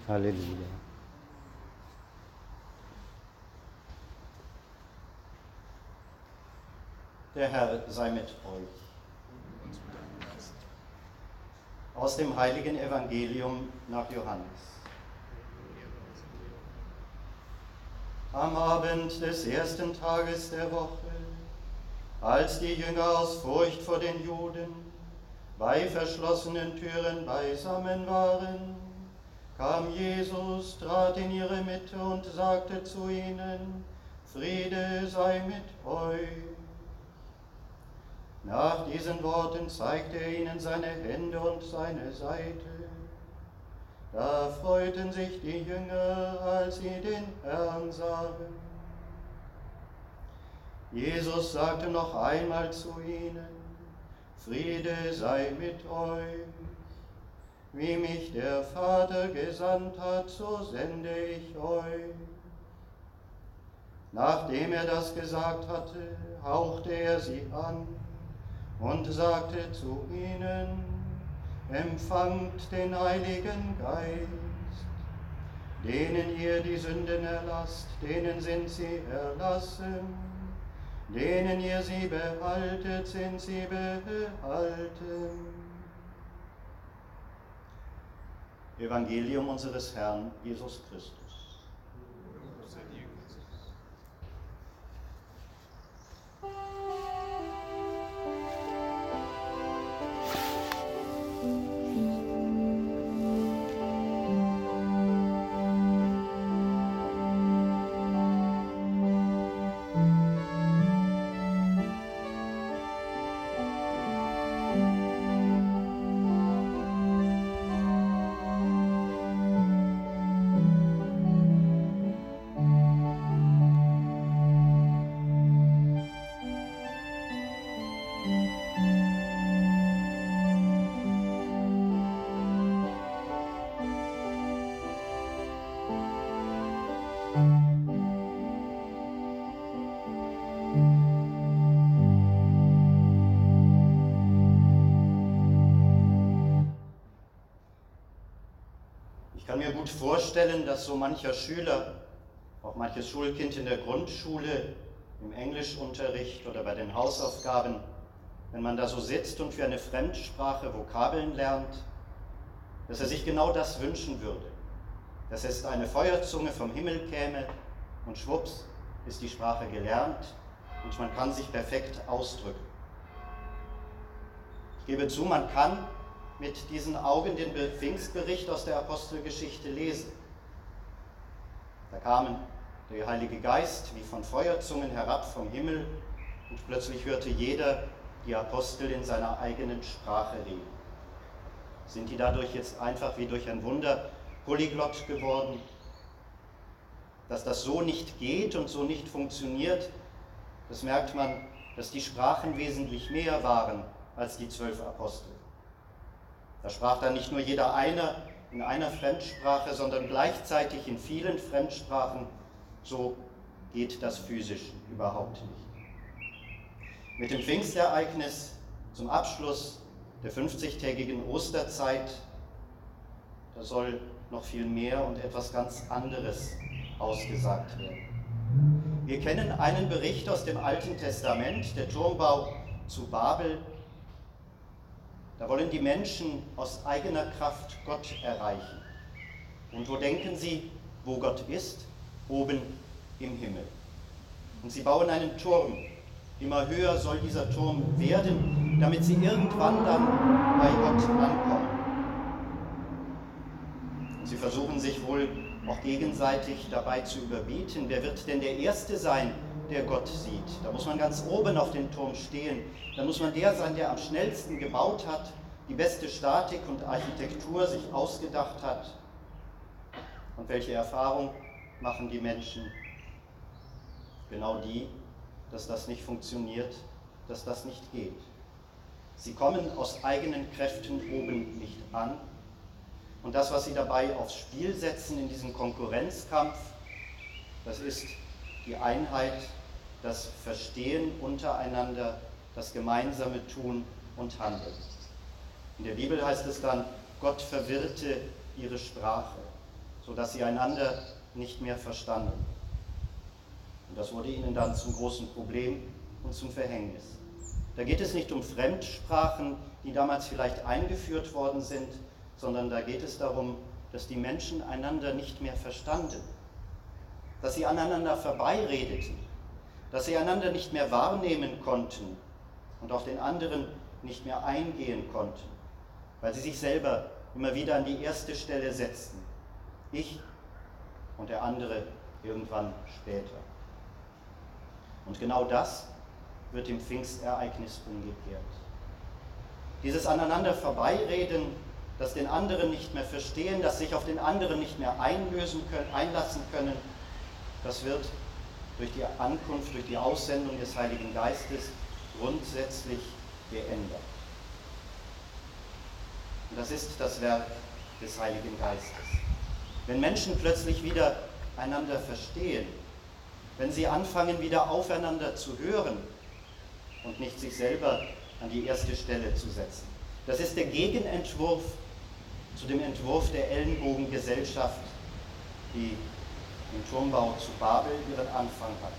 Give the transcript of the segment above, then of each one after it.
Halleluja. Der Herr sei mit euch. Aus dem heiligen Evangelium nach Johannes. Am Abend des ersten Tages der Woche, als die Jünger aus Furcht vor den Juden bei verschlossenen Türen beisammen waren, kam Jesus, trat in ihre Mitte und sagte zu ihnen: Friede sei mit euch. Nach diesen Worten zeigte er ihnen seine Hände und seine Seite. Da freuten sich die Jünger, als sie den Herrn sahen. Jesus sagte noch einmal zu ihnen: Friede sei mit euch. Wie mich der Vater gesandt hat, so sende ich euch. Nachdem er das gesagt hatte, hauchte er sie an und sagte zu ihnen: Empfangt den Heiligen Geist. Denen ihr die Sünden erlasst, denen sind sie erlassen. Denen ihr sie behaltet, sind sie behalten. Evangelium unseres Herrn Jesus Christus. Ich kann mir gut vorstellen, dass so mancher Schüler, auch manches Schulkind in der Grundschule, im Englischunterricht oder bei den Hausaufgaben, wenn man da so sitzt und für eine Fremdsprache Vokabeln lernt, dass er sich genau das wünschen würde. Dass jetzt eine Feuerzunge vom Himmel käme und schwupps ist die Sprache gelernt und man kann sich perfekt ausdrücken. Ich gebe zu, man kann mit diesen Augen den Pfingstbericht aus der Apostelgeschichte lesen. Da kam der Heilige Geist wie von Feuerzungen herab vom Himmel und plötzlich hörte jeder die Apostel in seiner eigenen Sprache reden. Sind die dadurch jetzt einfach wie durch ein Wunder polyglott geworden? Dass das so nicht geht und so nicht funktioniert, das merkt man, dass die Sprachen wesentlich mehr waren als die 12 Apostel. Da sprach dann nicht nur jeder in einer Fremdsprache, sondern gleichzeitig in vielen Fremdsprachen. So geht das physisch überhaupt nicht. Mit dem Pfingstereignis zum Abschluss der 50-tägigen Osterzeit, da soll noch viel mehr und etwas ganz anderes ausgesagt werden. Wir kennen einen Bericht aus dem Alten Testament, der Turmbau zu Babel. Da wollen die Menschen aus eigener Kraft Gott erreichen. Und wo denken sie, wo Gott ist? Oben im Himmel. Und sie bauen einen Turm. Immer höher soll dieser Turm werden, damit sie irgendwann dann bei Gott ankommen. Und sie versuchen sich wohl auch gegenseitig dabei zu überbieten. Wer wird denn der Erste sein, der Gott sieht? Da muss man ganz oben auf dem Turm stehen. Da muss man der sein, der am schnellsten gebaut hat, die beste Statik und Architektur sich ausgedacht hat. Und welche Erfahrung machen die Menschen? Genau die, dass das nicht funktioniert, dass das nicht geht. Sie kommen aus eigenen Kräften oben nicht an. Und das, was sie dabei aufs Spiel setzen in diesem Konkurrenzkampf, das ist die Einheit, das Verstehen untereinander, das gemeinsame Tun und Handeln. In der Bibel heißt es dann, Gott verwirrte ihre Sprache. sodass sie einander nicht mehr verstanden. Und das wurde ihnen dann zum großen Problem und zum Verhängnis. Da geht es nicht um Fremdsprachen, die damals vielleicht eingeführt worden sind, sondern da geht es darum, dass die Menschen einander nicht mehr verstanden, dass sie aneinander vorbeiredeten, dass sie einander nicht mehr wahrnehmen konnten und auf den anderen nicht mehr eingehen konnten, weil sie sich selber immer wieder an die erste Stelle setzten. Ich und der andere irgendwann später. Und genau das wird im Pfingstereignis umgekehrt. Dieses aneinander vorbeireden, das den anderen nicht mehr verstehen, das sich auf den anderen nicht mehr einlassen können, das wird durch die Ankunft, durch die Aussendung des Heiligen Geistes grundsätzlich geändert. Und das ist das Werk des Heiligen Geistes. Wenn Menschen plötzlich wieder einander verstehen, wenn sie anfangen, wieder aufeinander zu hören und nicht sich selber an die erste Stelle zu setzen. Das ist der Gegenentwurf zu dem Entwurf der Ellenbogengesellschaft, die im Turmbau zu Babel ihren Anfang hatte.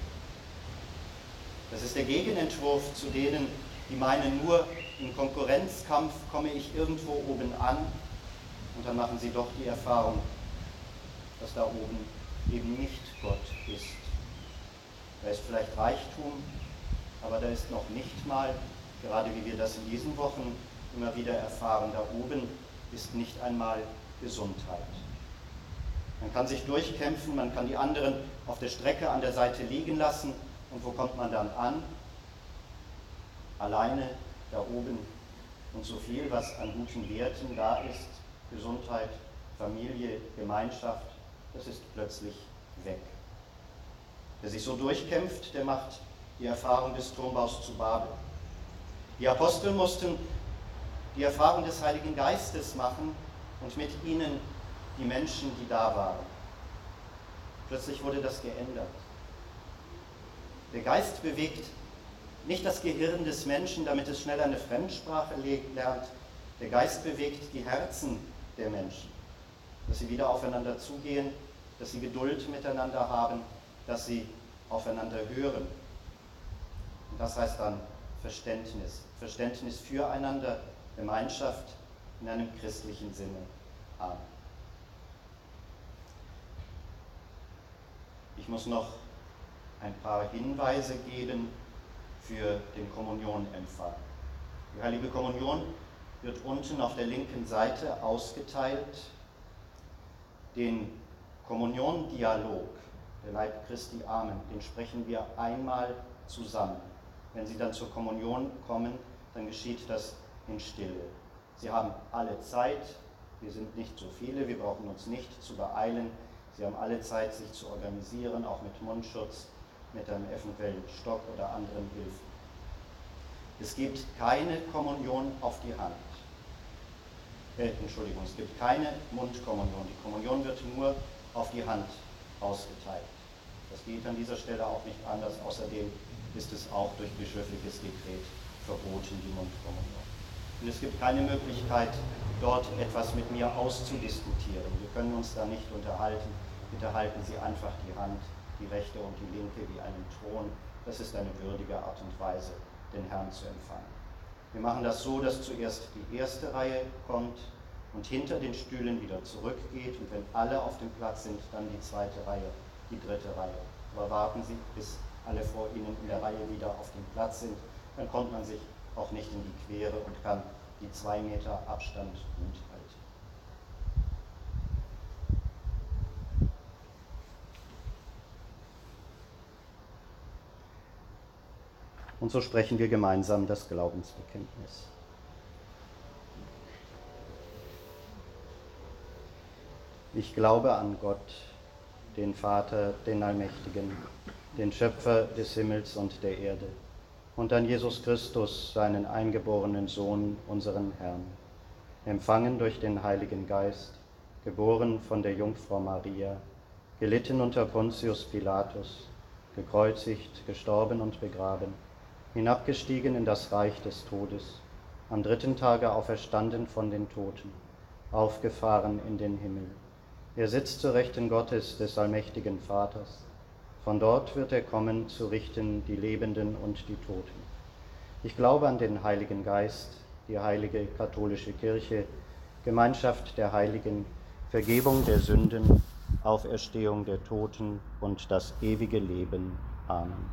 Das ist der Gegenentwurf zu denen, die meinen, nur im Konkurrenzkampf komme ich irgendwo oben an und dann machen sie doch die Erfahrung, dass da oben eben nicht Gott ist. Da ist vielleicht Reichtum, aber da ist noch nicht mal, gerade wie wir das in diesen Wochen immer wieder erfahren, da oben ist nicht einmal Gesundheit. Man kann sich durchkämpfen, man kann die anderen auf der Strecke an der Seite liegen lassen. Und wo kommt man dann an? Alleine da oben. Und so viel, was an guten Werten da ist, Gesundheit, Familie, Gemeinschaft, das ist plötzlich weg. Wer sich so durchkämpft, der macht die Erfahrung des Turmbaus zu Babel. Die Apostel mussten die Erfahrung des Heiligen Geistes machen und mit ihnen die Menschen, die da waren. Plötzlich wurde das geändert. Der Geist bewegt nicht das Gehirn des Menschen, damit es schnell eine Fremdsprache lernt. Der Geist bewegt die Herzen der Menschen, dass sie wieder aufeinander zugehen, dass sie Geduld miteinander haben, dass sie aufeinander hören. Und das heißt dann Verständnis. Verständnis füreinander, Gemeinschaft in einem christlichen Sinne haben. Ich muss noch ein paar Hinweise geben für den Kommunionempfang. Die Heilige Kommunion wird unten auf der linken Seite ausgeteilt. Den Kommuniondialog, der Leib Christi, Amen, den sprechen wir einmal zusammen. Wenn Sie dann zur Kommunion kommen, dann geschieht das in Stille. Sie haben alle Zeit, wir sind nicht so viele, wir brauchen uns nicht zu beeilen. Sie haben alle Zeit, sich zu organisieren, auch mit Mundschutz, mit einem eventuellen Stock oder anderen Hilfen. Es gibt keine Kommunion auf die Hand. Es gibt keine Mundkommunion. Die Kommunion wird nur auf die Hand ausgeteilt. Das geht an dieser Stelle auch nicht anders. Außerdem ist es auch durch bischöfliches Dekret verboten, die Mundkommunion. Und es gibt keine Möglichkeit, dort etwas mit mir auszudiskutieren. Wir können uns da nicht unterhalten. Bitte halten Sie einfach die Hand, die rechte und die linke, wie einen Thron. Das ist eine würdige Art und Weise, den Herrn zu empfangen. Wir machen das so, dass zuerst die erste Reihe kommt und hinter den Stühlen wieder zurückgeht. Und wenn alle auf dem Platz sind, dann die zweite Reihe, die dritte Reihe. Aber warten Sie, bis alle vor Ihnen in der Reihe wieder auf dem Platz sind. Dann kommt man sich auch nicht in die Quere und kann die 2 Meter Abstand gut halten. Und so sprechen wir gemeinsam das Glaubensbekenntnis. Ich glaube an Gott, den Vater, den Allmächtigen, den Schöpfer des Himmels und der Erde, und an Jesus Christus, seinen eingeborenen Sohn, unseren Herrn, empfangen durch den Heiligen Geist, geboren von der Jungfrau Maria, gelitten unter Pontius Pilatus, gekreuzigt, gestorben und begraben, hinabgestiegen in das Reich des Todes, am 3. Tage auferstanden von den Toten, aufgefahren in den Himmel, Er sitzt zur Rechten Gottes, des allmächtigen Vaters. Von dort wird er kommen, zu richten die Lebenden und die Toten. Ich glaube an den Heiligen Geist, die heilige katholische Kirche, Gemeinschaft der Heiligen, Vergebung der Sünden, Auferstehung der Toten und das ewige Leben. Amen.